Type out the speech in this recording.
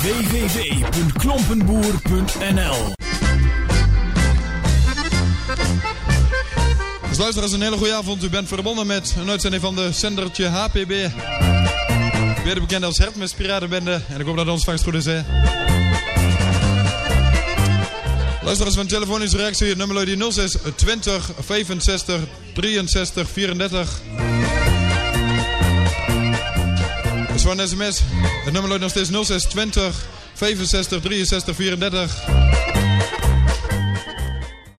www.klompenboer.nl. Dus luisteraars, een hele goede avond. U bent verbonden met een uitzending van de zendertje HPB. Weer bekend als Hermes Piratenbende. En ik hoop dat de ontvangst goed is, hè. Luisteraars van telefonische reactie. Het nummer luidt 06 20 65 63 34. Dus voor een sms. Het nummer luidt nog steeds 06 20 65 63 34.